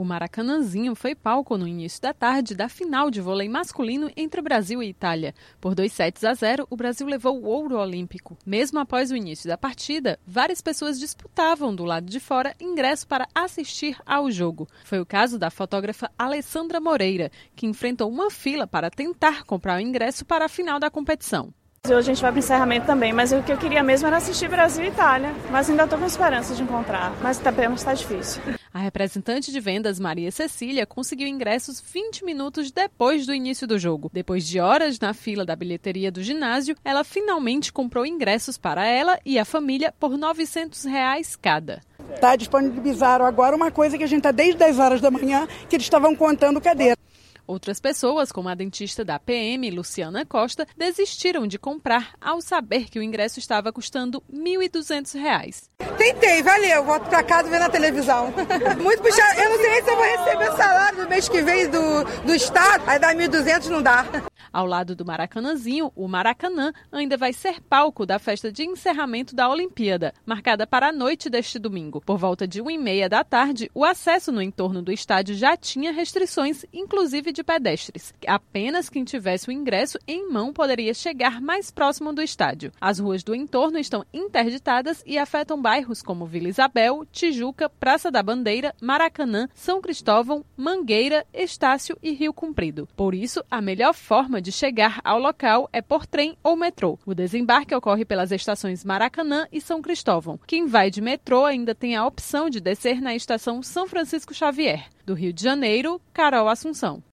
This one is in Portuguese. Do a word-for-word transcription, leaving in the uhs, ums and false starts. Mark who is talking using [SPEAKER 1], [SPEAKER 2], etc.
[SPEAKER 1] O Maracanãzinho foi palco no início da tarde da final de vôlei masculino entre Brasil e Itália. Por dois sets a zero, o Brasil levou o ouro olímpico. Mesmo após o início da partida, várias pessoas disputavam do lado de fora ingresso para assistir ao jogo. Foi o caso da fotógrafa Alessandra Moreira, que enfrentou uma fila para tentar comprar o ingresso para a final da competição.
[SPEAKER 2] Hoje a gente vai para o encerramento também, mas o que eu queria mesmo era assistir Brasil e Itália, mas ainda estou com esperança de encontrar, mas também está difícil.
[SPEAKER 1] A representante de vendas, Maria Cecília, conseguiu ingressos vinte minutos depois do início do jogo. Depois de horas na fila da bilheteria do ginásio, ela finalmente comprou ingressos para ela e a família por novecentos reais cada.
[SPEAKER 3] Tá, disponibilizaram agora uma coisa que a gente está desde dez horas da manhã, que eles estavam contando cadeira.
[SPEAKER 1] Outras pessoas, como a dentista da P M, Luciana Costa, desistiram de comprar ao saber que o ingresso estava custando mil e duzentos reais.
[SPEAKER 3] Tentei, valeu, volto pra casa ver na televisão. Muito puxado, eu não sei se eu vou receber o salário do mês que vem do, do estado, aí dá mil e duzentos, não dá.
[SPEAKER 1] Ao lado do Maracanãzinho, o Maracanã ainda vai ser palco da festa de encerramento da Olimpíada, marcada para a noite deste domingo. Por volta de uma e meia da tarde, o acesso no entorno do estádio já tinha restrições, inclusive de pedestres. Apenas quem tivesse o ingresso em mão poderia chegar mais próximo do estádio. As ruas do entorno estão interditadas e afetam bairros como Vila Isabel, Tijuca, Praça da Bandeira, Maracanã, São Cristóvão, Mangueira, Estácio e Rio Comprido. Por isso, a melhor forma de chegar ao local é por trem ou metrô. O desembarque ocorre pelas estações Maracanã e São Cristóvão. Quem vai de metrô ainda tem a opção de descer na estação São Francisco Xavier. Do Rio de Janeiro, Carol Assunção.